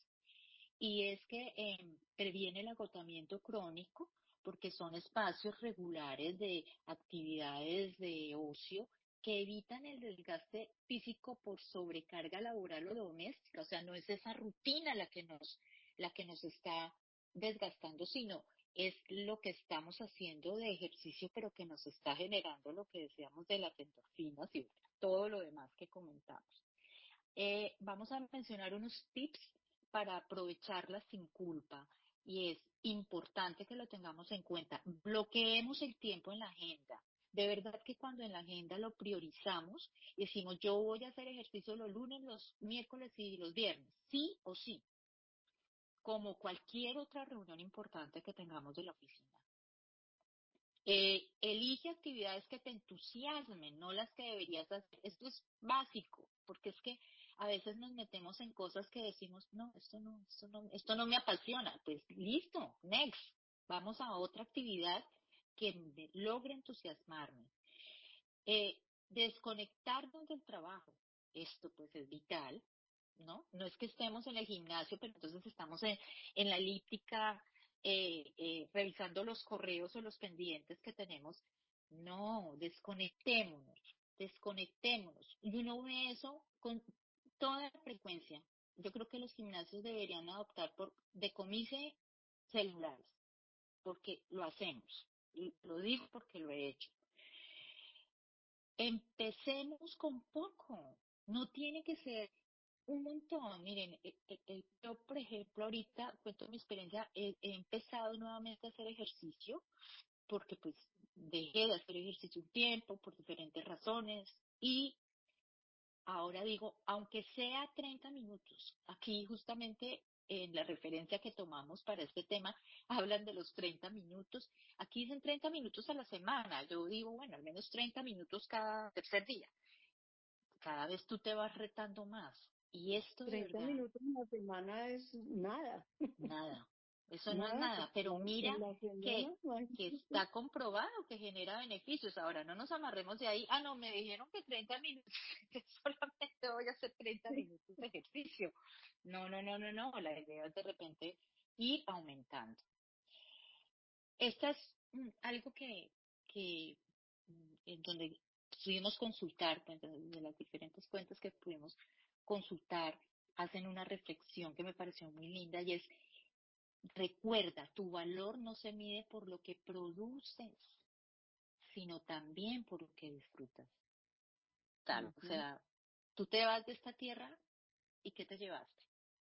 Y es que eh, previene el agotamiento crónico porque son espacios regulares de actividades de ocio que evitan el desgaste físico por sobrecarga laboral o doméstica. O sea, no es esa rutina la que nos, la que nos está desgastando, sino es lo que estamos haciendo de ejercicio, pero que nos está generando lo que decíamos de las endorfinas y todo lo demás que comentamos. Eh, vamos a mencionar unos tips para aprovecharlas sin culpa, y es importante que lo tengamos en cuenta. Bloqueemos el tiempo en la agenda. De verdad que cuando en la agenda lo priorizamos, decimos yo voy a hacer ejercicio los lunes, los miércoles y los viernes, sí o sí, como cualquier otra reunión importante que tengamos de la oficina. Eh, elige actividades que te entusiasmen, no las que deberías hacer. Esto es básico, porque es que a veces nos metemos en cosas que decimos, no, esto no, esto no, esto no me apasiona. Pues listo, next. Vamos a otra actividad que me logre entusiasmarme. Eh, Desconectarnos del trabajo. Esto pues es vital, ¿no? No es que estemos en el gimnasio, pero entonces estamos en, en la elíptica eh, eh, revisando los correos o los pendientes que tenemos. No, desconectémonos. desconectémonos. Y uno ve eso con toda frecuencia. Yo creo que los gimnasios deberían adoptar por decomise celulares, porque lo hacemos. Y lo digo porque lo he hecho. Empecemos con poco. No tiene que ser un montón. Miren, eh, eh, eh, yo, por ejemplo, ahorita cuento mi experiencia, he, he empezado nuevamente a hacer ejercicio, porque pues dejé de hacer ejercicio un tiempo por diferentes razones, y ahora digo, aunque sea treinta minutos, aquí justamente en la referencia que tomamos para este tema, hablan de los treinta minutos, aquí dicen treinta minutos a la semana, yo digo, bueno, al menos treinta minutos cada tercer día, cada vez tú te vas retando más, y esto de treinta verdad, minutos en la semana es nada, nada, eso no es nada, nada, porque pero la- mira en la que, semana no hay que está comprobado que genera beneficios. Ahora no nos amarremos de ahí, ah no, me dijeron que treinta minutos, que solamente voy a hacer treinta minutos de ejercicio. No, no, no, no, no, la idea es de repente ir aumentando. Esta es mm, algo que, que mm, en donde pudimos consultar, pues, de de las diferentes cuentas que pudimos consultar, hacen una reflexión que me pareció muy linda y es: recuerda, tu valor no se mide por lo que produces, sino también por lo que disfrutas. Tal, o Ujú. sea, tú te vas de esta tierra y ¿qué te llevaste?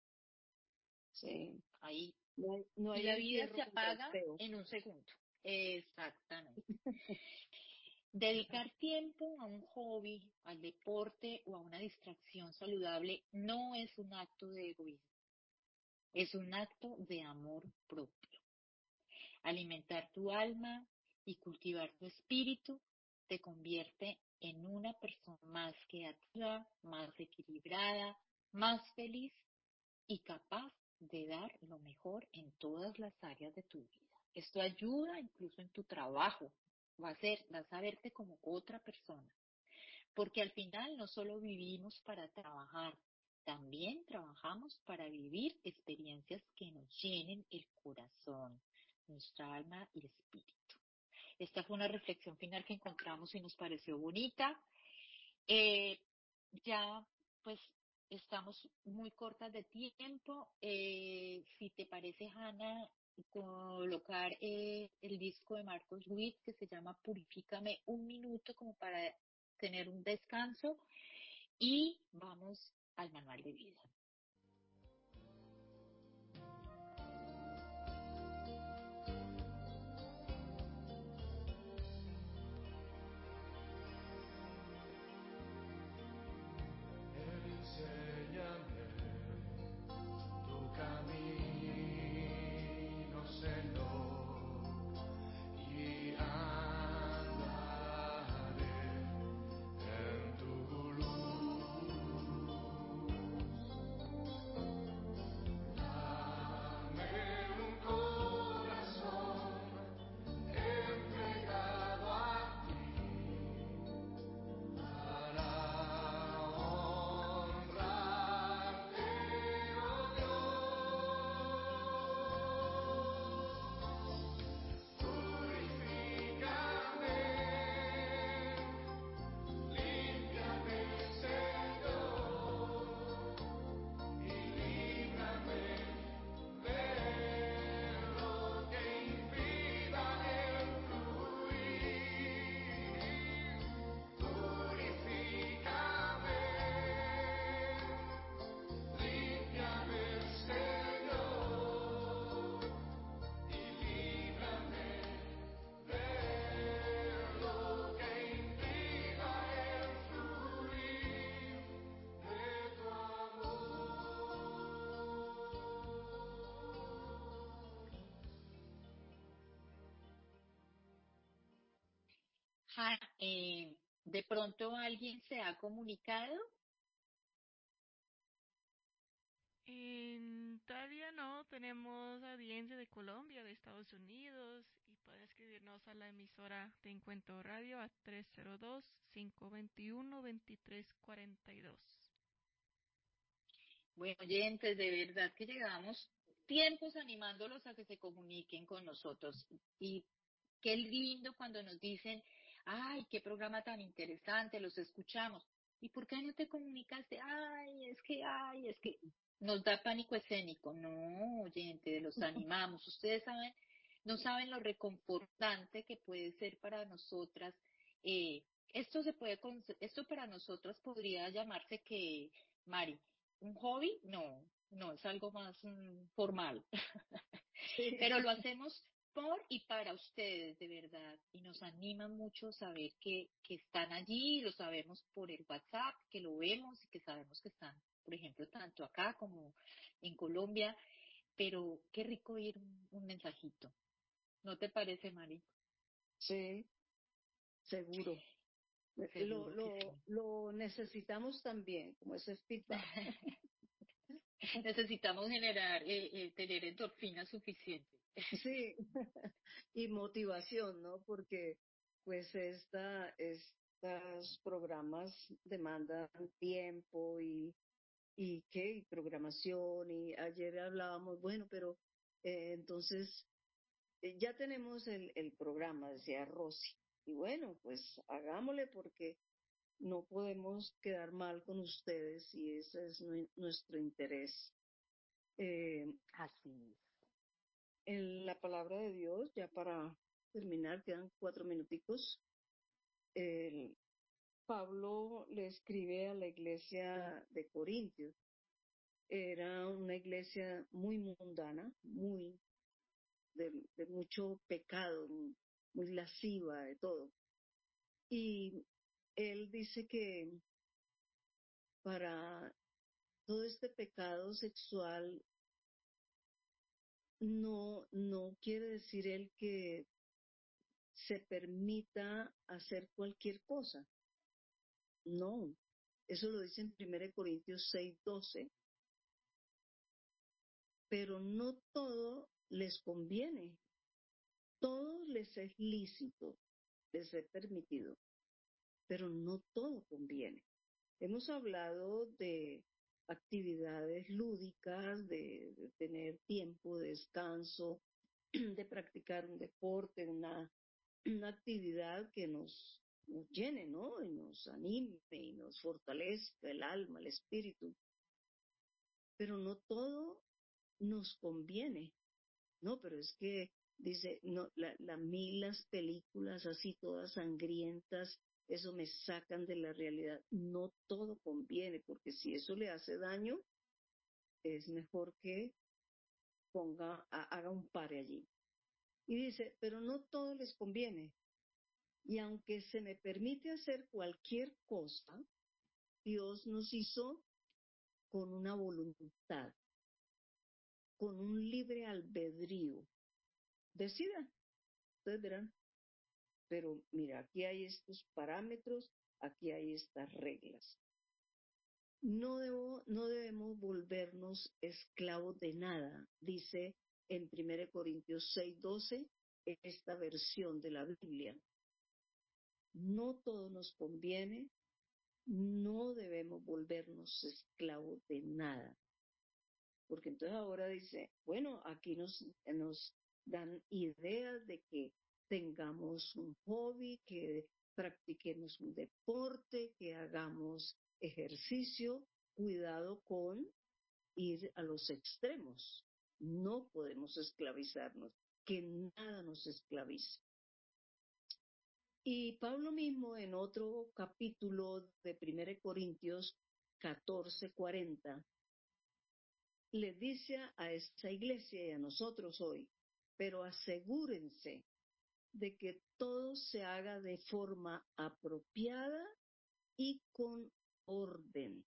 Sí, Ahí. no hay, no Y hay la vida entierro se contra el apaga feo. en un segundo. Exactamente. Dedicar tiempo a un hobby, al deporte o a una distracción saludable no es un acto de egoísmo, es un acto de amor propio. Alimentar tu alma y cultivar tu espíritu te convierte en una persona más creativa, más equilibrada, más feliz y capaz de dar lo mejor en todas las áreas de tu vida. Esto ayuda incluso en tu trabajo. Va a ser, vas a verte como otra persona. Porque al final no solo vivimos para trabajar, también trabajamos para vivir experiencias que nos llenen el corazón, nuestra alma y espíritu. Esta fue una reflexión final que encontramos y nos pareció bonita. Eh, ya, pues, estamos muy cortas de tiempo. Eh, si te parece, Hanna, colocar eh, el disco de Marcos Witt que se llama Purifícame, un minuto como para tener un descanso, y vamos al manual de vida. Enséñame tu camino, Señor, y andaré en tu luz. Dame un corazón entregado a ti para honrarte, oh Dios. Purifícame, límpiame, Señor, y líbrame de lo que impida el fluir. Purifícame, límpiame, Señor, y líbrame de lo que impida el fluir de tu amor. Ja, eh, de pronto alguien se ha comunicado. En Italia no, tenemos audiencia de Colombia, de Estados Unidos, y puede escribirnos a la emisora de Encuentro Radio a tres cero dos, cinco dos uno, dos tres cuatro dos. Bueno, oyentes, de verdad que llegamos tiempos animándolos a que se comuniquen con nosotros. Y qué lindo cuando nos dicen, ay, qué programa tan interesante, los escuchamos. ¿Y por qué no te comunicaste? Ay, es que, ay, es que nos da pánico escénico. No, oyente, los animamos. Ustedes saben, no saben lo reconfortante que puede ser para nosotras. Eh, esto se puede, conce- esto para nosotras podría llamarse que, Mari, un hobby, no, no, es algo más mm, formal. Sí, Pero lo hacemos por y para ustedes, de verdad. Y nos anima mucho saber que, que están allí, lo sabemos por el WhatsApp, que lo vemos y que sabemos que están, por ejemplo, tanto acá como en Colombia. Pero qué rico oír un, un mensajito. ¿No te parece, Mari? sí, seguro. Lo, Seguro que lo, sí. lo necesitamos también, como ese feedback. Necesitamos generar, eh, eh, tener endorfina suficiente. Sí, y motivación, ¿no? Porque pues esta, estos programas demandan tiempo y, y qué, y programación, y ayer hablábamos, bueno, pero eh, entonces eh, ya tenemos el, el programa, decía Rosy, y bueno, pues hagámosle porque no podemos quedar mal con ustedes y ese es nue- nuestro interés. Eh, Así es. en la palabra de Dios, ya para terminar, quedan cuatro minuticos, el Pablo le escribe a la iglesia de Corintios. Era una iglesia muy mundana, muy de, de mucho pecado, muy lasciva, de todo. Y él dice que para todo este pecado sexual no, no quiere decir él que se permita hacer cualquier cosa. No, eso lo dice en primera Corintios seis doce, pero no todo les conviene, todo les es lícito, les es permitido, pero no todo conviene. Hemos hablado de actividades lúdicas, de, de tener tiempo de descanso, de practicar un deporte, una, una actividad que nos, nos llene, ¿no? Y nos anime y nos fortalezca el alma, el espíritu. Pero no todo nos conviene. No, pero es que dice, no, la, la, a mí las películas así todas sangrientas, eso me sacan de la realidad. No todo conviene, porque si eso le hace daño, es mejor que ponga, ha- haga un pare allí. Y dice, pero no todo les conviene. Y aunque se me permite hacer cualquier cosa, Dios nos hizo con una voluntad, con un libre albedrío. Decidan, ustedes verán. Pero mira, aquí hay estos parámetros, aquí hay estas reglas. No, debo, no debemos volvernos esclavos de nada, dice en primera Corintios seis doce, esta versión de la Biblia. No todo nos conviene, no debemos volvernos esclavos de nada. Porque entonces ahora dice, bueno, aquí nos, nos dan ideas de que tengamos un hobby, que practiquemos un deporte, que hagamos ejercicio, cuidado con ir a los extremos. No podemos esclavizarnos, que nada nos esclavice. Y Pablo mismo en otro capítulo de primera Corintios catorce cuarenta le dice a esa iglesia y a nosotros hoy, pero asegúrense de que todo se haga de forma apropiada y con orden.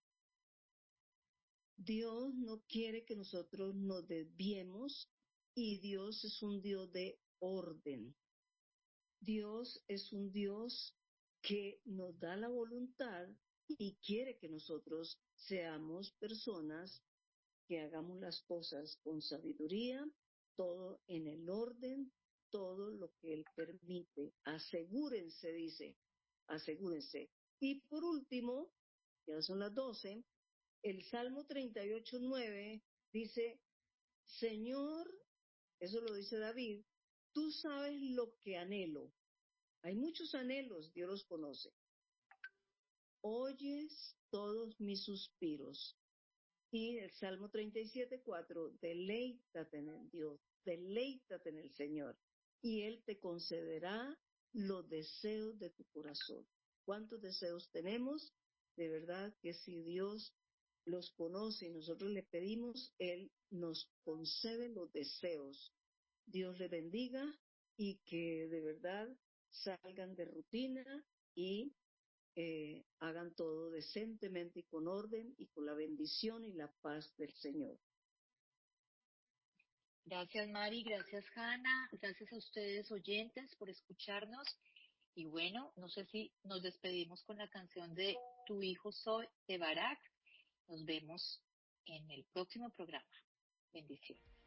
Dios no quiere que nosotros nos desviemos y Dios es un Dios de orden. Dios es un Dios que nos da la voluntad y quiere que nosotros seamos personas que hagamos las cosas con sabiduría, todo en el orden, todo lo que Él permite. Asegúrense, dice, asegúrense. Y por último, ya son las doce, el Salmo treinta y ocho, nueve dice, Señor, eso lo dice David, tú sabes lo que anhelo, Hay muchos anhelos, Dios los conoce. Oyes todos mis suspiros. Y el Salmo treinta y siete, cuatro, deleítate en el Dios, deleítate en el Señor, y Él te concederá los deseos de tu corazón. ¿Cuántos deseos tenemos? De verdad que si Dios los conoce y nosotros le pedimos, Él nos concede los deseos. Dios le bendiga y que de verdad salgan de rutina y eh, hagan todo decentemente y con orden y con la bendición y la paz del Señor. Gracias, Mari, gracias, Hanna, gracias a ustedes, oyentes, por escucharnos. Y bueno, no sé si nos despedimos con la canción de Tu hijo soy, de Barak. Nos vemos en el próximo programa. Bendiciones.